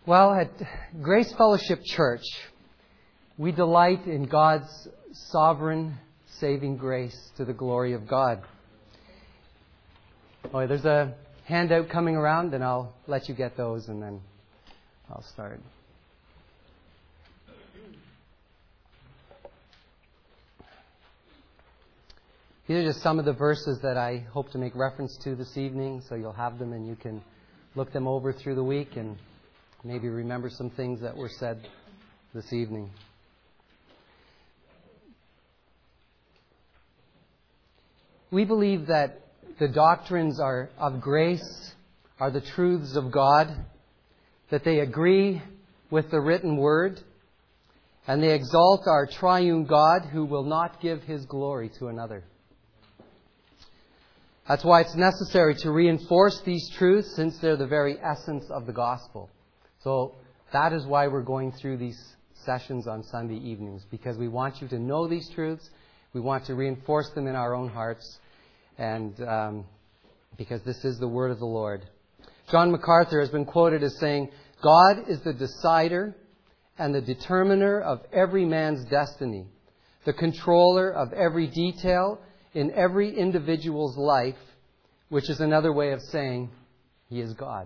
Well, at Grace Fellowship Church, we delight in God's sovereign saving grace to the glory of God. Oh, there's a handout coming around, and I'll let you get those, and then I'll start. These are just some of the verses that I hope to make reference to this evening, so you'll have them and you can look them over through the week and maybe remember some things that were said this evening. We believe that the doctrines of grace are the truths of God, that they agree with the written word, and they exalt our triune God who will not give His glory to another. That's why it's necessary to reinforce these truths, since they're the very essence of the gospel. So that is why we're going through these sessions on Sunday evenings, because we want you to know these truths. We want to reinforce them in our own hearts, and because this is the word of the Lord. John MacArthur has been quoted as saying, "God is the decider and the determiner of every man's destiny, the controller of every detail in every individual's life," which is another way of saying He is God.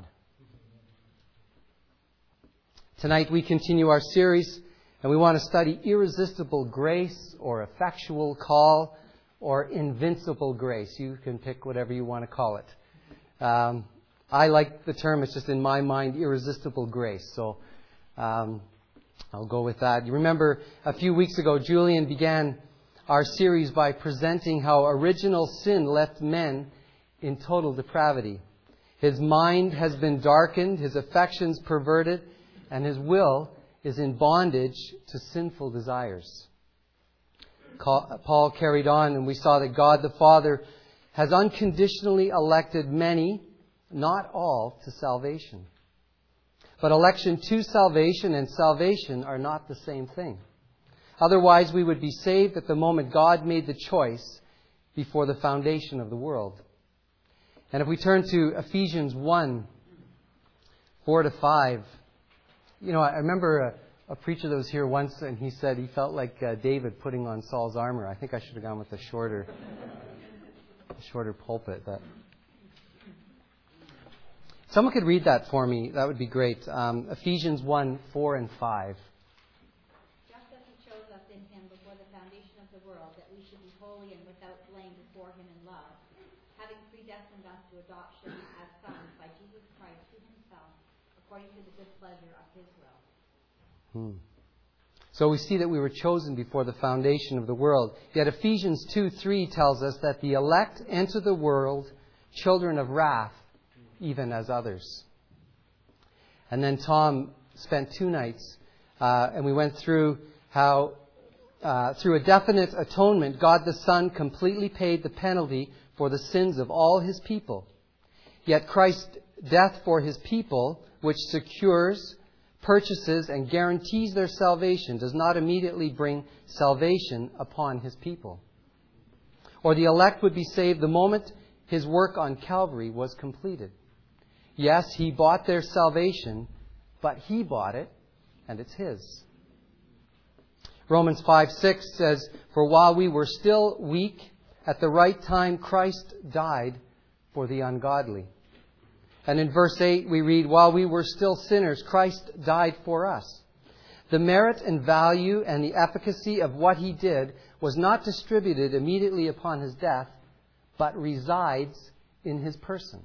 Tonight we continue our series, and we want to study irresistible grace, or effectual call, or invincible grace. You can pick whatever you want to call it. I like the term, it's just in my mind, irresistible grace. So I'll go with that. You remember a few weeks ago, Julian began our series by presenting how original sin left men in total depravity. His mind has been darkened, his affections perverted, and his will is in bondage to sinful desires. Paul carried on, and we saw that God the Father has unconditionally elected many, not all, to salvation. But election to salvation and salvation are not the same thing. Otherwise, we would be saved at the moment God made the choice before the foundation of the world. And if we turn to Ephesians 1, 4-5, I remember a preacher that was here once, and he said he felt like David putting on Saul's armor. I think I should have gone with a shorter pulpit. But someone could read that for me. That would be great. Ephesians 1, 4 and 5. Holy and without blame before Him in love, having predestined us to adoption as sons by Jesus Christ to Himself, according to the good pleasure of His will. So we see that we were chosen before the foundation of the world. Yet Ephesians 2:3 tells us that the elect enter the world children of wrath, even as others. And then Tom spent 2 nights, and we went through how through a definite atonement, God the Son completely paid the penalty for the sins of all His people. Yet Christ's death for His people, which secures, purchases, and guarantees their salvation, does not immediately bring salvation upon His people. Or the elect would be saved the moment His work on Calvary was completed. Yes, He bought their salvation, but He bought it, and it's His. Romans 5:6 says, "For while we were still weak, at the right time Christ died for the ungodly." And in verse 8 we read, "While we were still sinners, Christ died for us." The merit and value and the efficacy of what He did was not distributed immediately upon His death, but resides in His person.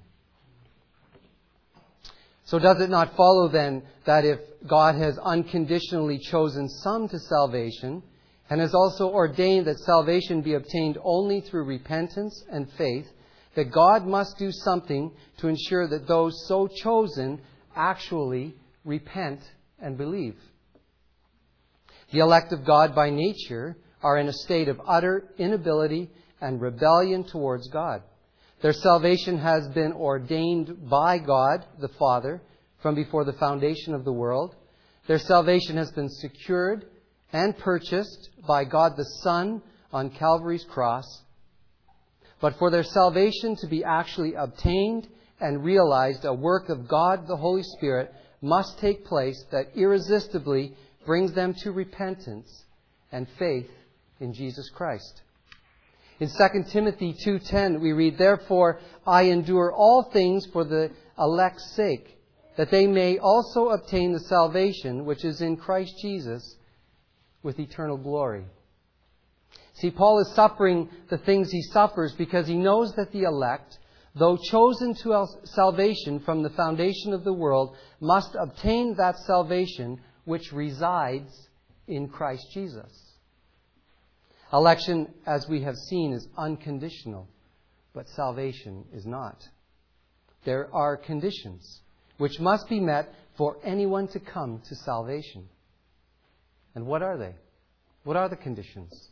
So does it not follow then that if God has unconditionally chosen some to salvation, and has also ordained that salvation be obtained only through repentance and faith, that God must do something to ensure that those so chosen actually repent and believe? The elect of God by nature are in a state of utter inability and rebellion towards God. Their salvation has been ordained by God the Father from before the foundation of the world. Their salvation has been secured and purchased by God the Son on Calvary's cross. But for their salvation to be actually obtained and realized, a work of God the Holy Spirit must take place that irresistibly brings them to repentance and faith in Jesus Christ. In 2 Timothy 2:10 we read, "Therefore I endure all things for the elect's sake, that they may also obtain the salvation which is in Christ Jesus with eternal glory." See, Paul is suffering the things he suffers because he knows that the elect, though chosen to salvation from the foundation of the world, must obtain that salvation which resides in Christ Jesus. Election, as we have seen, is unconditional, but salvation is not. There are conditions which must be met for anyone to come to salvation. And what are they? What are the conditions?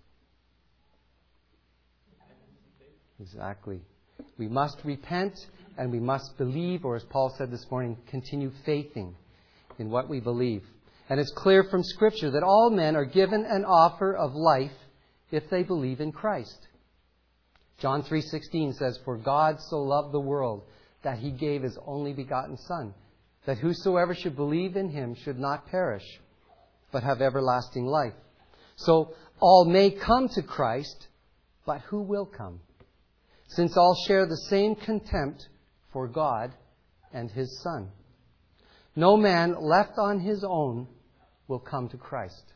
Exactly. We must repent and we must believe, or as Paul said this morning, continue faithing in what we believe. And it's clear from Scripture that all men are given an offer of life if they believe in Christ. John 3:16 says, "For God so loved the world that He gave His only begotten Son, that whosoever should believe in Him should not perish, but have everlasting life." So all may come to Christ, but who will come? Since all share the same contempt for God and His Son. No man left on his own will come to Christ.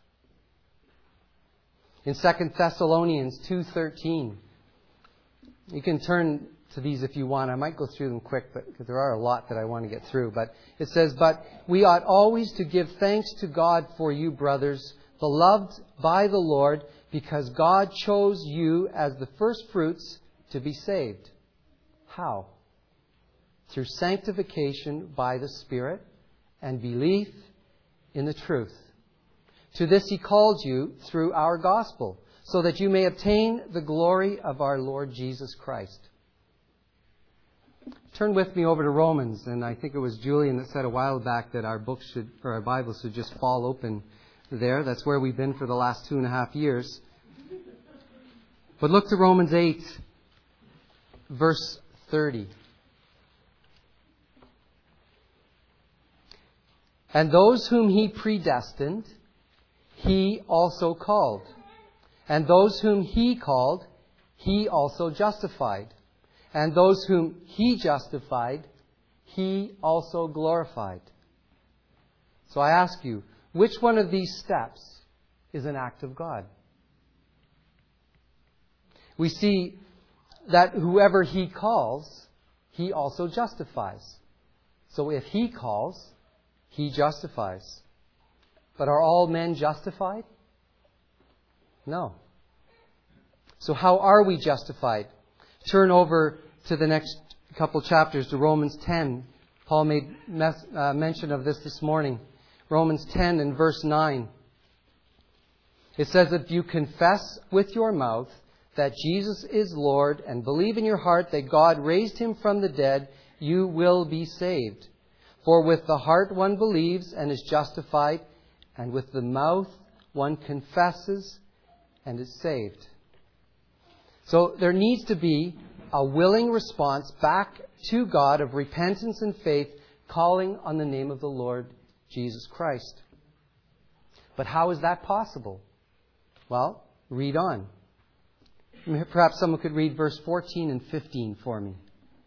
In 2 Thessalonians 2:13, you can turn to these if you want. I might go through them quick, because there are a lot that I want to get through. But it says, "But we ought always to give thanks to God for you, brothers, beloved by the Lord, because God chose you as the first fruits to be saved." How? Through sanctification by the Spirit and belief in the truth. To this He called you through our gospel, so that you may obtain the glory of our Lord Jesus Christ. Turn with me over to Romans, and I think it was Julian that said a while back that our Bibles should just fall open there. That's where we've been for the last 2.5 years. But look to Romans 8, verse 30. "And those whom He predestined, He also called. And those whom He called, He also justified. And those whom He justified, He also glorified." So I ask you, which one of these steps is an act of God? We see that whoever He calls, He also justifies. So if He calls, He justifies. But are all men justified? No. So how are we justified? Turn over to the next couple chapters, to Romans 10. Paul made mention of this morning. Romans 10 and verse 9. It says, "If you confess with your mouth that Jesus is Lord and believe in your heart that God raised Him from the dead, you will be saved. For with the heart one believes and is justified, and with the mouth one confesses and is saved." So there needs to be a willing response back to God of repentance and faith, calling on the name of the Lord Jesus Christ. But how is that possible? Well, read on. Perhaps someone could read verse 14 and 15 for me.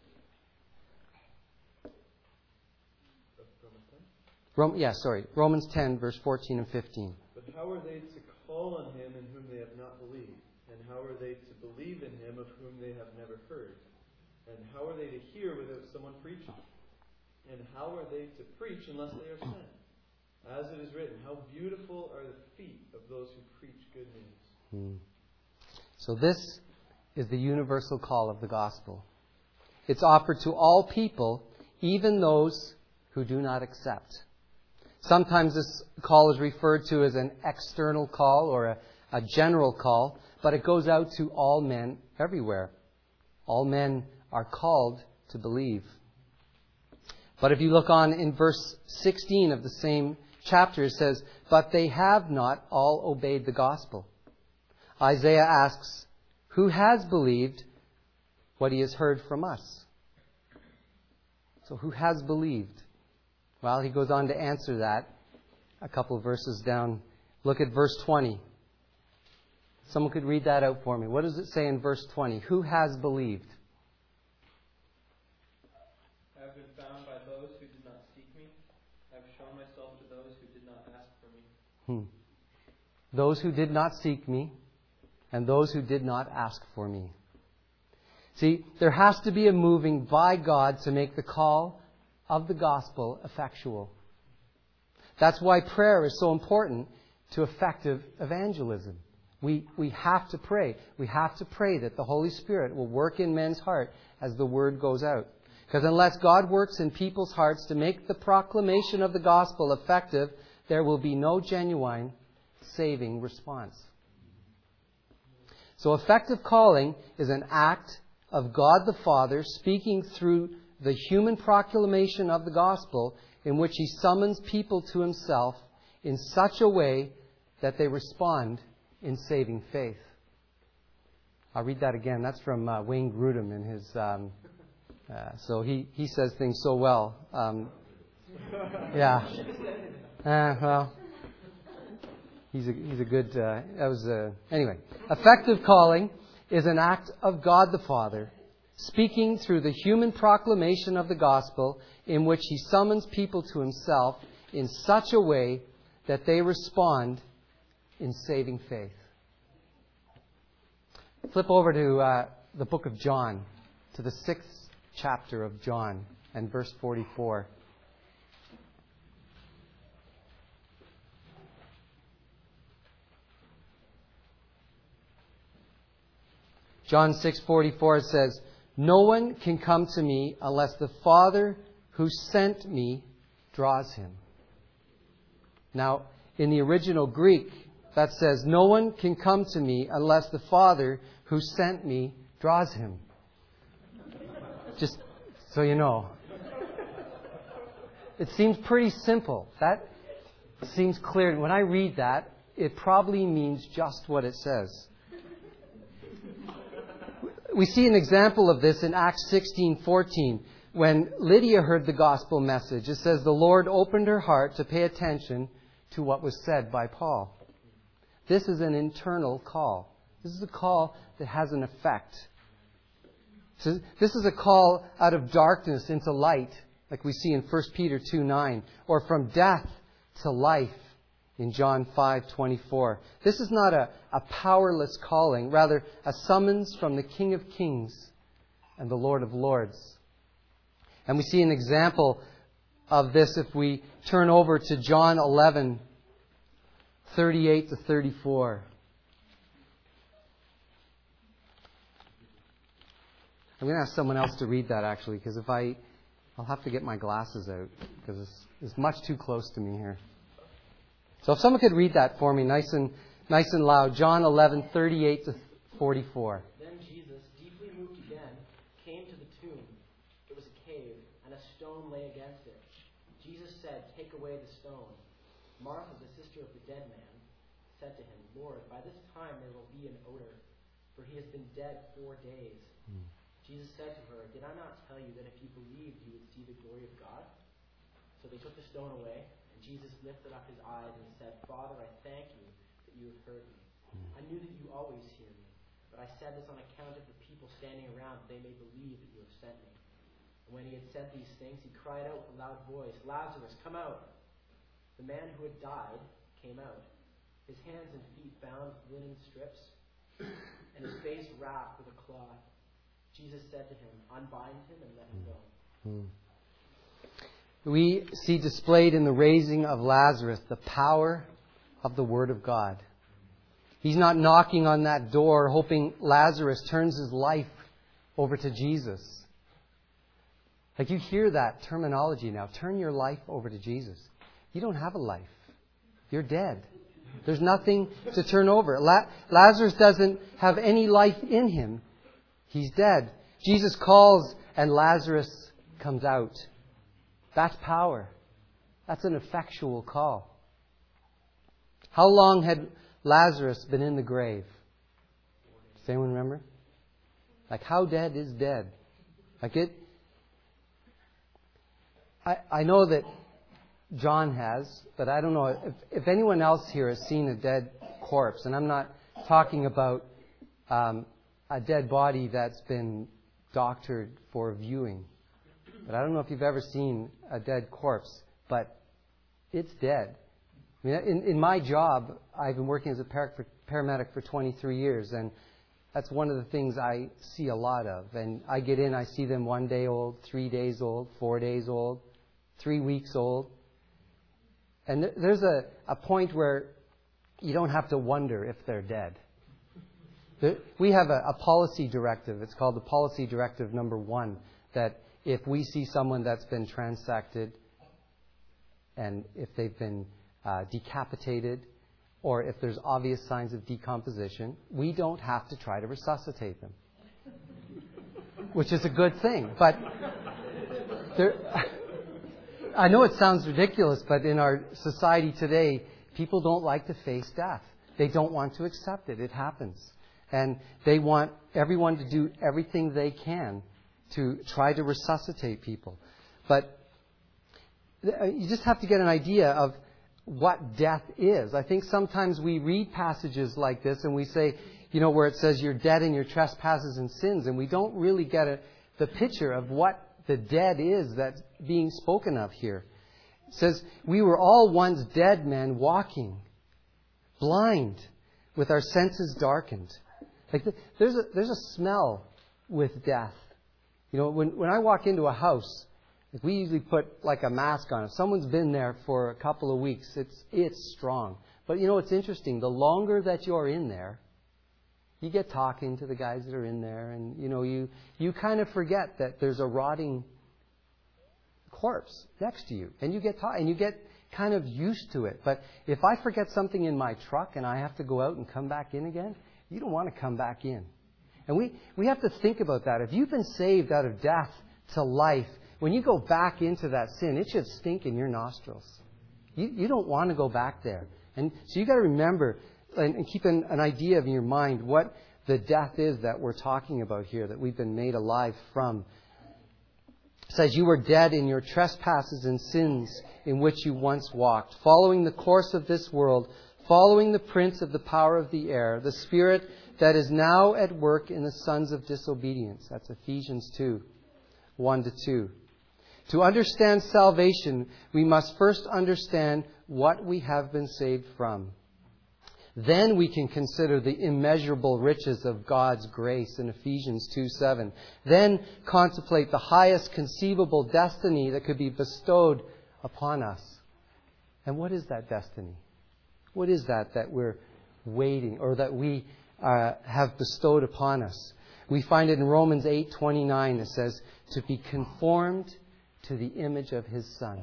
Romans 10, verse 14 and 15. "But how are they to call on Him in whom they have not believed? And how are they to believe in Him of whom they have never heard? And how are they to hear without someone preaching? And how are they to preach unless they are sent? As it is written, how beautiful are the feet of those who preach good news." So this is the universal call of the gospel. It's offered to all people, even those who do not accept. Sometimes this call is referred to as an external call or a general call, but it goes out to all men everywhere. All men are called to believe. But if you look on in verse 16 of the same chapter, it says, "But they have not all obeyed the gospel." Isaiah asks, "Who has believed what he has heard from us?" So who has believed? Well, he goes on to answer that a couple of verses down. Look at verse 20. Someone could read that out for me. What does it say in verse 20? Who has believed? I have been found by those who did not seek me. I have shown myself to those who did not ask for me. Those who did not seek me, and those who did not ask for me. See, there has to be a moving by God to make the call of the gospel effectual. That's why prayer is so important to effective evangelism. We have to pray. We have to pray that the Holy Spirit will work in men's heart as the word goes out. Because unless God works in people's hearts to make the proclamation of the gospel effective, there will be no genuine saving response. So effective calling is an act of God the Father speaking through the human proclamation of the gospel in which He summons people to Himself in such a way that they respond in saving faith. I'll read that again. That's from Wayne Grudem in his... so he says things so well. Yeah. Well, he's a good... anyway. Effective calling is an act of God the Father speaking through the human proclamation of the gospel in which He summons people to Himself in such a way that they respond in saving faith. Flip over to the book of John, to the 6th chapter of John and verse 44. John 6:44 says, "No one can come to me unless the Father who sent me draws him." Now, in the original Greek, that says, "No one can come to me unless the Father who sent me draws him." Just so you know. It seems pretty simple. That seems clear. When I read that, it probably means just what it says. We see an example of this in Acts 16:14. When Lydia heard the gospel message, it says the Lord opened her heart to pay attention to what was said by Paul. This is an internal call. This is a call that has an effect. So this is a call out of darkness into light, like we see in 1 Peter 2:9, or from death to life in John 5:24. This is not a powerless calling, rather a summons from the King of Kings and the Lord of Lords. And we see an example of this if we turn over to John 11:38 to 34. I'm going to ask someone else to read that, actually, because I'll have to get my glasses out, because it's much too close to me here. So if someone could read that for me nice and loud. John 11:38 to 44. Then Jesus, deeply moved again, came to the tomb. It was a cave, and a stone lay against it. Jesus said, "Take away the stone." Martha, the sister of the dead man, said to him, "Lord, by this time there will be an odor, for he has been dead 4 days." Jesus said to her, "Did I not tell you that if you believed, you would see the glory of God?" So they took the stone away, and Jesus lifted up his eyes and said, "Father, I thank you that you have heard me. I knew that you always hear me, but I said this on account of the people standing around, that they may believe that you have sent me." And when he had said these things, he cried out with a loud voice, "Lazarus, come out!" The man who had died came out, his hands and feet bound with linen strips, and his face wrapped with a cloth. Jesus said to him, "Unbind him and let him go." We see displayed in the raising of Lazarus the power of the Word of God. He's not knocking on that door hoping Lazarus turns his life over to Jesus. Like, you hear that terminology now. Turn your life over to Jesus. You don't have a life. You're dead. There's nothing to turn over. Lazarus doesn't have any life in him. He's dead. Jesus calls and Lazarus comes out. That's power. That's an effectual call. How long had Lazarus been in the grave? Does anyone remember? Like, how dead is dead? Like, I know that John has, but I don't know if anyone else here has seen a dead corpse. And I'm not talking about a dead body that's been doctored for viewing. But I don't know if you've ever seen a dead corpse, but it's dead. I mean, in my job, I've been working as a paramedic for 23 years, and that's one of the things I see a lot of. And I get in, I see them 1 day old, 3 days old, 4 days old, 3 weeks old. And there's a point where you don't have to wonder if they're dead. We have a policy directive. It's called the Policy Directive Number 1, that if we see someone that's been transected, and if they've been decapitated, or if there's obvious signs of decomposition, we don't have to try to resuscitate them. Which is a good thing. But I know it sounds ridiculous, but in our society today, people don't like to face death. They don't want to accept it. It happens. And they want everyone to do everything they can to try to resuscitate people. But you just have to get an idea of what death is. I think sometimes we read passages like this and we say, where it says you're dead in your trespasses and sins, and we don't really get the picture of what the dead is that's being spoken of here. It says, we were all once dead men walking, blind, with our senses darkened. Like there's a smell with death. When I walk into a house, we usually put like a mask on. If someone's been there for a couple of weeks, it's strong. But it's interesting. The longer that you're in there, you get talking to the guys that are in there, and you kind of forget that there's a rotting corpse next to you, and you get kind of used to it. But if I forget something in my truck and I have to go out and come back in again, you don't want to come back in. And we have to think about that. If you've been saved out of death to life, when you go back into that sin, it should stink in your nostrils. You don't want to go back there. And so you've got to remember and keep an idea in your mind what the death is that we're talking about here, that we've been made alive from. It says, you were dead in your trespasses and sins in which you once walked, following the course of this world, following the prince of the power of the air, the spirit that is now at work in the sons of disobedience. That's Ephesians 2, 1-2. To understand salvation, we must first understand what we have been saved from. Then we can consider the immeasurable riches of God's grace in Ephesians 2:7. Then contemplate the highest conceivable destiny that could be bestowed upon us. And what is that destiny? What is that we're waiting, or that we have bestowed upon us? We find it in Romans 8:29. It says, to be conformed to the image of His Son.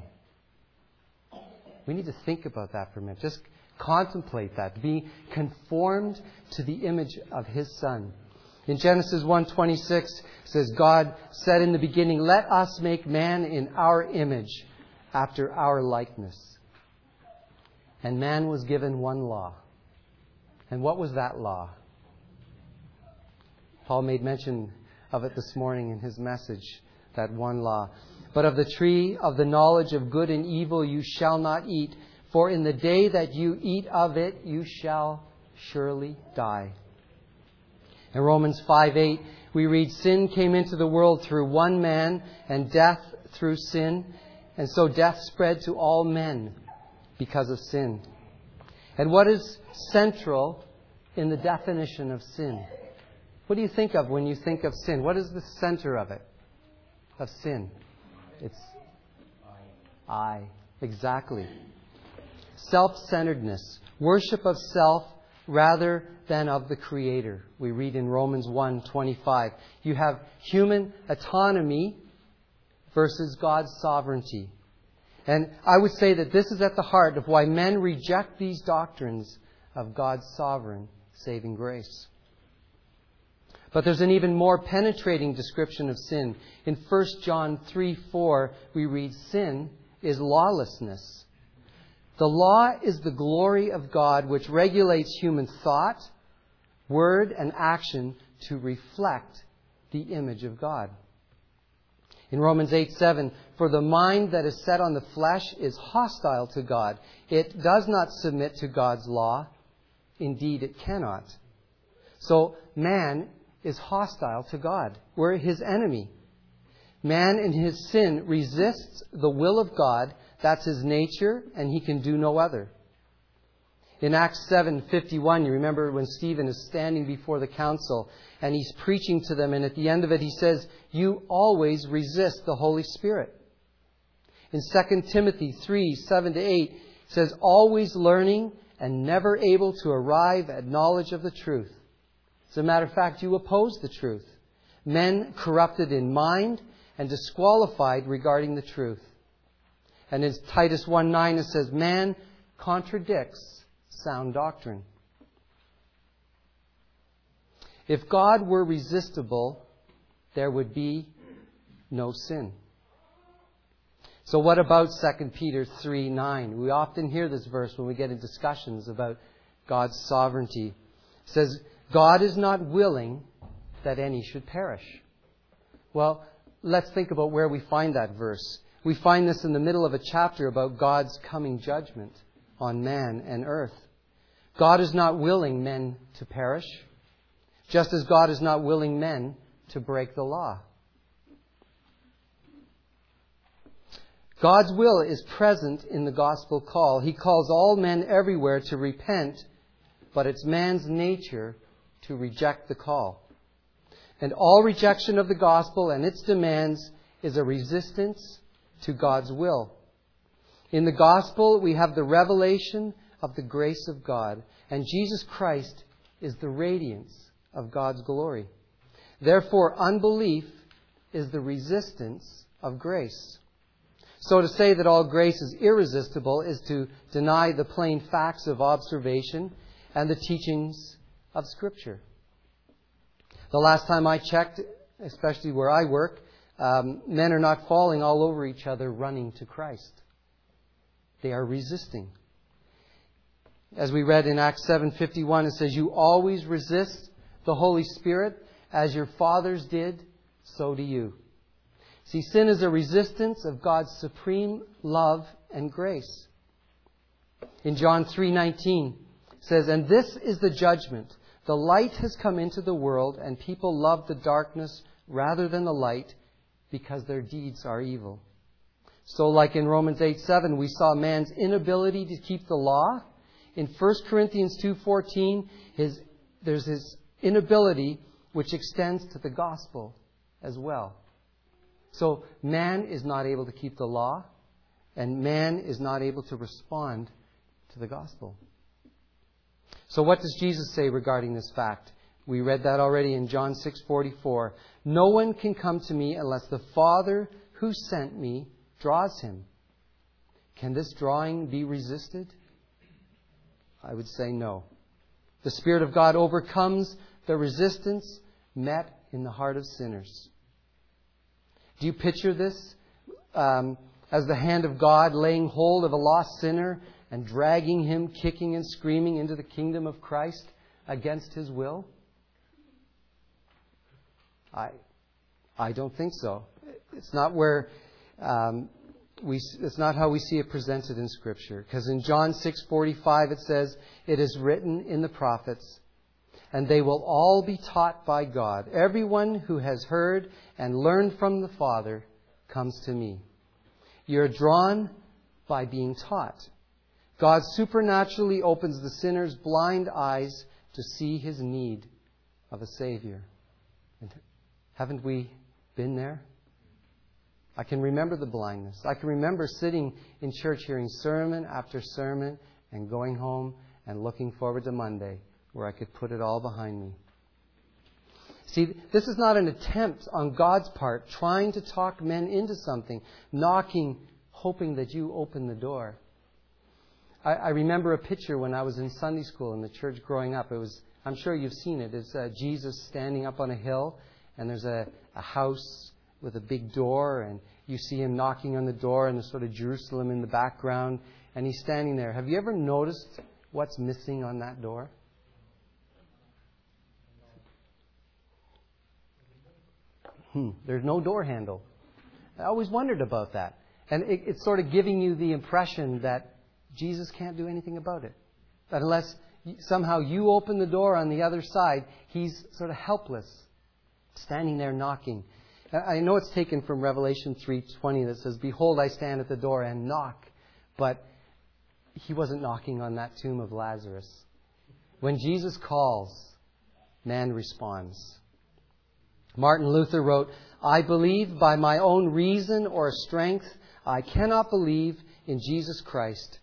We need to think about that for a minute. Just contemplate that. Be conformed to the image of His Son. In Genesis 1:26, it says, God said in the beginning, let us make man in our image, after our likeness. And man was given one law. And what was that law? Paul made mention of it this morning in his message, that one law. But of the tree of the knowledge of good and evil you shall not eat, for in the day that you eat of it, you shall surely die. In Romans 5:8, we read, sin came into the world through one man, and death through sin. And so death spread to all men because of sin. And what is central in the definition of sin? What do you think of when you think of sin? What is the center of it? Of sin? It's I. Exactly. Self-centeredness. Worship of self rather than of the Creator. We read in Romans 1:25. You have human autonomy versus God's sovereignty. And I would say that this is at the heart of why men reject these doctrines of God's sovereign saving grace. But there's an even more penetrating description of sin. In 1 John 3:4, we read, sin is lawlessness. The law is the glory of God which regulates human thought, word, and action to reflect the image of God. In Romans 8:7, for the mind that is set on the flesh is hostile to God. It does not submit to God's law. Indeed, it cannot. So man is hostile to God. We're his enemy. Man in his sin resists the will of God. That's his nature, and he can do no other. In Acts 7:51, you remember when Stephen is standing before the council and he's preaching to them, and at the end of it he says, you always resist the Holy Spirit. In 2 Timothy 3:7-8, it says, always learning and never able to arrive at knowledge of the truth. As a matter of fact, you oppose the truth. Men corrupted in mind and disqualified regarding the truth. And in Titus 1:9 it says, man contradicts sound doctrine. If God were resistible, there would be no sin. So what about 2 Peter 3:9? We often hear this verse when we get in discussions about God's sovereignty. It says, God is not willing that any should perish. Well, let's think about where we find that verse. We find this in the middle of a chapter about God's coming judgment on man and earth. God is not willing men to perish, just as God is not willing men to break the law. God's will is present in the gospel call. He calls all men everywhere to repent, but it's man's nature to reject the call. And all rejection of the gospel and its demands is a resistance to God's will. In the gospel, we have the revelation of the grace of God, and Jesus Christ is the radiance of God's glory. Therefore, unbelief is the resistance of grace. So to say that all grace is irresistible is to deny the plain facts of observation and the teachings of Scripture. The last time I checked, especially where I work, men are not falling all over each other running to Christ. They are resisting. As we read in Acts 7:51, it says, you always resist the Holy Spirit as your fathers did, so do you. See, sin is a resistance of God's supreme love and grace. In John 3:19, it says, and this is the judgment. The light has come into the world, and people love the darkness rather than the light because their deeds are evil. So like in Romans 8:7, we saw man's inability to keep the law. In 1 Corinthians 2:14, there's his inability which extends to the gospel as well. So man is not able to keep the law, and man is not able to respond to the gospel. So what does Jesus say regarding this fact? We read that already in John 6:44. No one can come to me unless the Father who sent me draws him. Can this drawing be resisted? I would say no. The Spirit of God overcomes the resistance met in the heart of sinners. Do you picture this as the hand of God laying hold of a lost sinner and dragging him, kicking and screaming into the kingdom of Christ against his will? I don't think so. It's not where it's not how we see it presented in Scripture. Because in John 6:45 it says, it is written in the prophets, and they will all be taught by God. Everyone who has heard and learned from the Father comes to me. You're drawn by being taught. God supernaturally opens the sinner's blind eyes to see his need of a Savior. And haven't we been there? I can remember the blindness. I can remember sitting in church hearing sermon after sermon and going home and looking forward to Monday where I could put it all behind me. See, this is not an attempt on God's part trying to talk men into something, knocking, hoping that you open the door. I remember a picture when I was in Sunday school in the church growing up. I'm sure you've seen it. It's Jesus standing up on a hill, and there's a house with a big door, and you see him knocking on the door, and there's sort of Jerusalem in the background, and he's standing there. Have you ever noticed what's missing on that door? There's no door handle. I always wondered about that. And it's sort of giving you the impression that Jesus can't do anything about it. That unless somehow you open the door on the other side, He's sort of helpless, standing there knocking. I know it's taken from Revelation 3:20 that says, "Behold, I stand at the door and knock." But He wasn't knocking on that tomb of Lazarus. When Jesus calls, man responds. Martin Luther wrote, "I believe by my own reason or strength. I cannot believe in Jesus Christ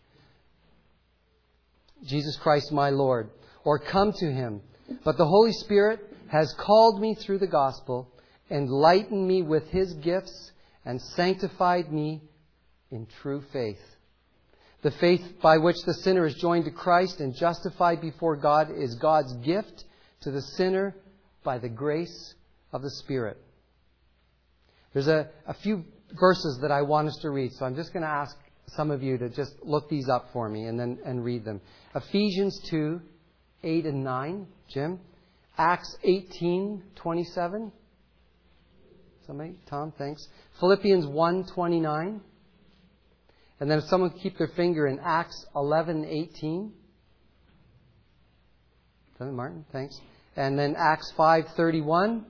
my Lord, or come to Him. But the Holy Spirit has called me through the gospel, enlightened me with His gifts, and sanctified me in true faith. The faith by which the sinner is joined to Christ and justified before God is God's gift to the sinner by the grace of the Spirit." There's a few verses that I want us to read, so I'm just going to ask some of you to just look these up for me and read them. Ephesians 2:8 and 9, Jim. Acts 18:27. Somebody? Tom, thanks. Philippians 1:29. And then if someone could keep their finger in Acts 11:18. Martin, thanks. And then Acts 5:31.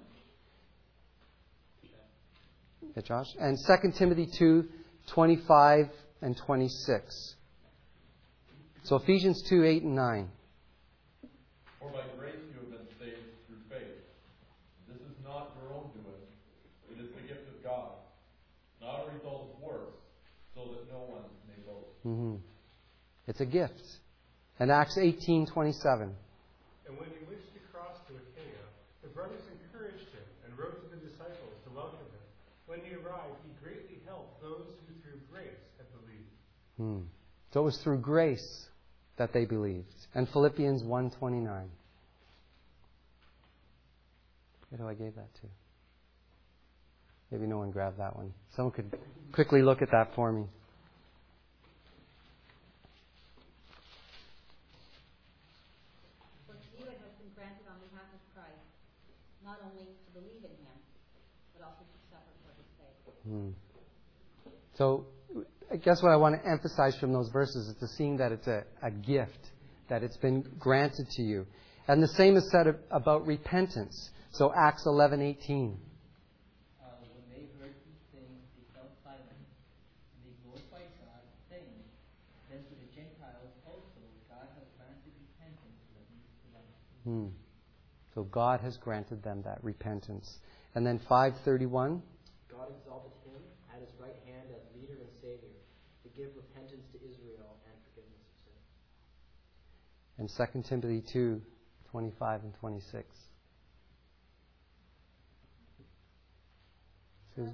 Yeah, Josh. And 2 Timothy 2:25 and 26. So Ephesians 2:8 and 9. For by grace you have been saved through faith. This is not your own doing. It is the gift of God, not a result of works, so that no one may boast. Mm-hmm. It's a gift. And Acts 18:27. And when he wished to cross to Achaia, the brothers encouraged him and wrote to the disciples to welcome him. When he arrived, he greatly helped those who through grace had believed. So it was through grace that they believed. And Philippians 1:29. Who I gave that to? Maybe no one grabbed that one. Someone could quickly look at that for me. For to you it has been granted on behalf of Christ, not only to believe in Him, but also to suffer for His sake. So I guess what I want to emphasize from those verses is to seeing that it's a gift, that it's been granted to you. And the same is said about repentance. So Acts 11:18. When they heard these things, they fell silent, and they glorified God, saying, "Then to the Gentiles also God has granted repentance to them." So God has granted them that repentance. And then 5:31. God exalted him at his right hand as leader and savior, to give repentance to Israel and forgiveness of sin. And 2 Timothy 2:25 and 26. Susan?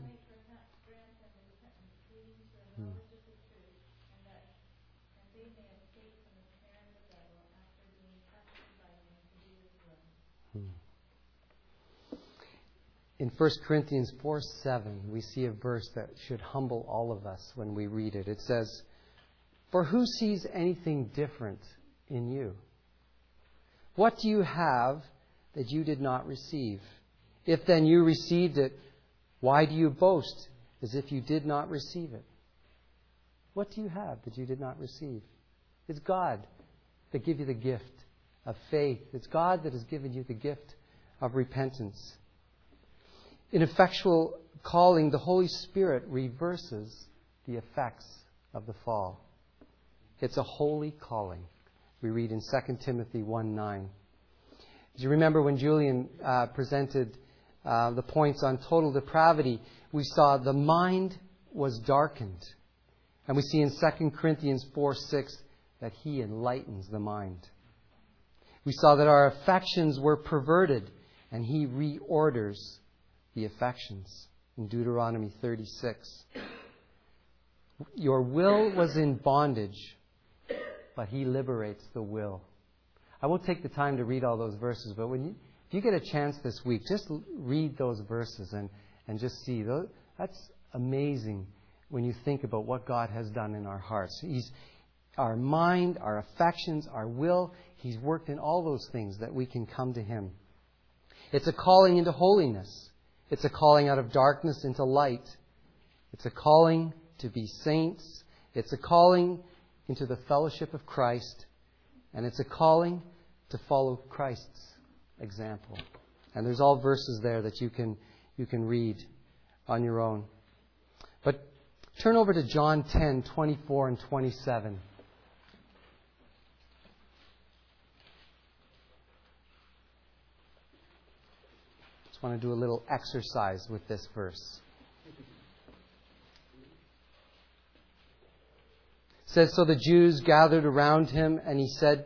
In 1 Corinthians 4:7, we see a verse that should humble all of us when we read it. It says, "For who sees anything different in you? What do you have that you did not receive? If then you received it, why do you boast as if you did not receive it?" What do you have that you did not receive? It's God that gave you the gift of faith. It's God that has given you the gift of repentance. In effectual calling, the Holy Spirit reverses the effects of the fall. It's a holy calling. We read in 2 Timothy 1:9. Do you remember when Julian presented the points on total depravity? We saw the mind was darkened. And we see in 2 Corinthians 4:6 that He enlightens the mind. We saw that our affections were perverted, and He reorders the affections in Deuteronomy 36. Your will was in bondage, but He liberates the will. I won't take the time to read all those verses, but if you get a chance this week, just read those verses and just see. That's amazing when you think about what God has done in our hearts. Our mind, our affections, our will, He's worked in all those things that we can come to Him. It's a calling into holiness. It's a calling out of darkness into light. It's a calling to be saints. It's a calling into the fellowship of Christ. And it's a calling to follow Christ's example. And there's all verses there that you can read on your own. But turn over to John 10:24 and 27. Just want to do a little exercise with this verse. It says, So the Jews gathered around him and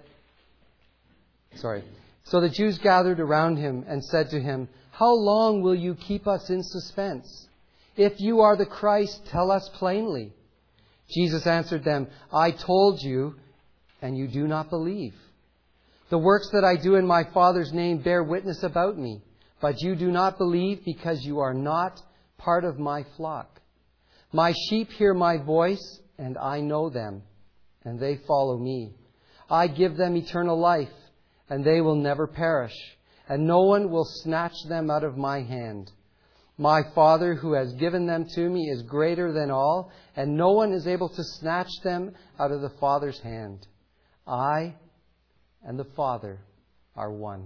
said to him, How long will you keep us in suspense? If you are the Christ, tell us plainly. Jesus answered them, I told you, and you do not believe. The works that I do in my Father's name bear witness about me, but you do not believe because you are not part of my flock. My sheep hear my voice, and I know them, and they follow me. I give them eternal life, and they will never perish, and no one will snatch them out of my hand. My Father who has given them to me is greater than all, and no one is able to snatch them out of the Father's hand. I and the Father are one.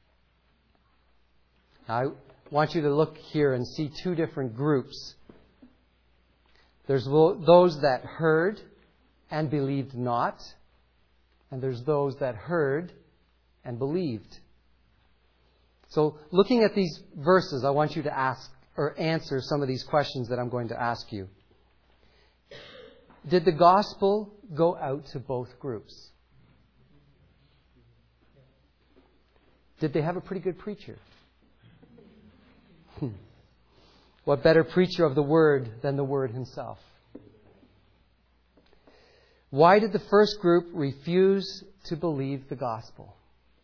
I want you to look here and see two different groups. There's those that heard and believed not, and there's those that heard and believed. So looking at these verses, I want you to ask or answer some of these questions that I'm going to ask you. Did the gospel go out to both groups? Did they have a pretty good preacher? What better preacher of the Word than the Word Himself? Why did the first group refuse to believe the gospel?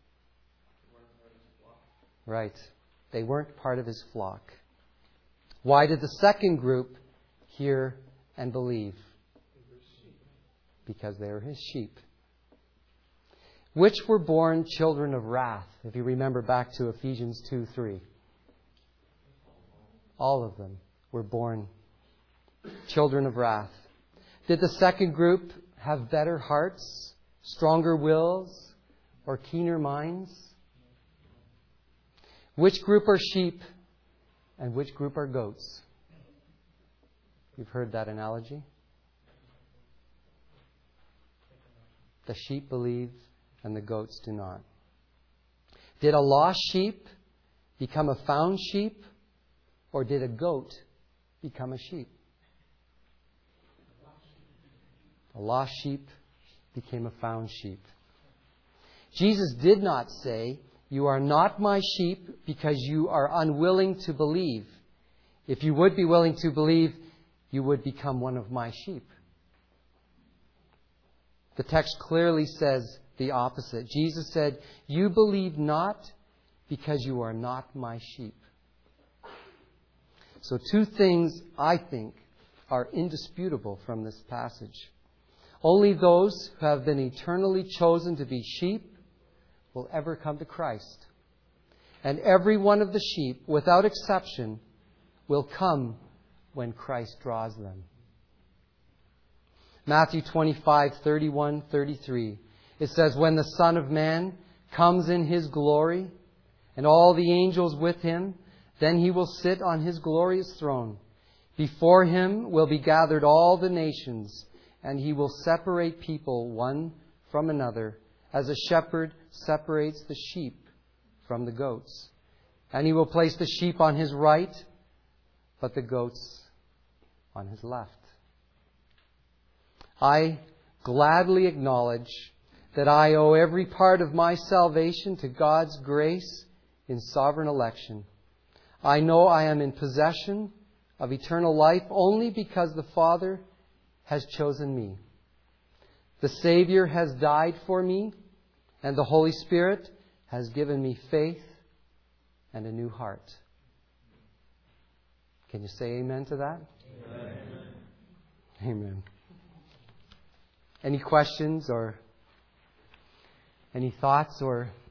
Right. They weren't part of His flock. Why did the second group hear and believe? Because they were His sheep. Which were born children of wrath? If you remember back to Ephesians 2:3. All of them were born children of wrath. Did the second group have better hearts, stronger wills, or keener minds? Which group are sheep and which group are goats? You've heard that analogy? The sheep believe and the goats do not. Did a lost sheep become a found sheep, or did a goat become a sheep? A lost sheep became a found sheep. Jesus did not say, You are not my sheep because you are unwilling to believe. If you would be willing to believe, you would become one of my sheep. The text clearly says the opposite. Jesus said, You believe not because you are not my sheep. So two things, I think, are indisputable from this passage. Only those who have been eternally chosen to be sheep will ever come to Christ. And every one of the sheep, without exception, will come when Christ draws them. Matthew 25:31-33. It says, When the Son of Man comes in His glory, and all the angels with Him, then He will sit on His glorious throne. Before Him will be gathered all the nations, and He will separate people one from another, as a shepherd separates the sheep from the goats. And He will place the sheep on His right, but the goats on His left. I gladly acknowledge that I owe every part of my salvation to God's grace in sovereign election. I know I am in possession of eternal life only because the Father has chosen me. The Savior has died for me, and the Holy Spirit has given me faith and a new heart. Can you say amen to that? Amen. Amen. Any questions or any thoughts or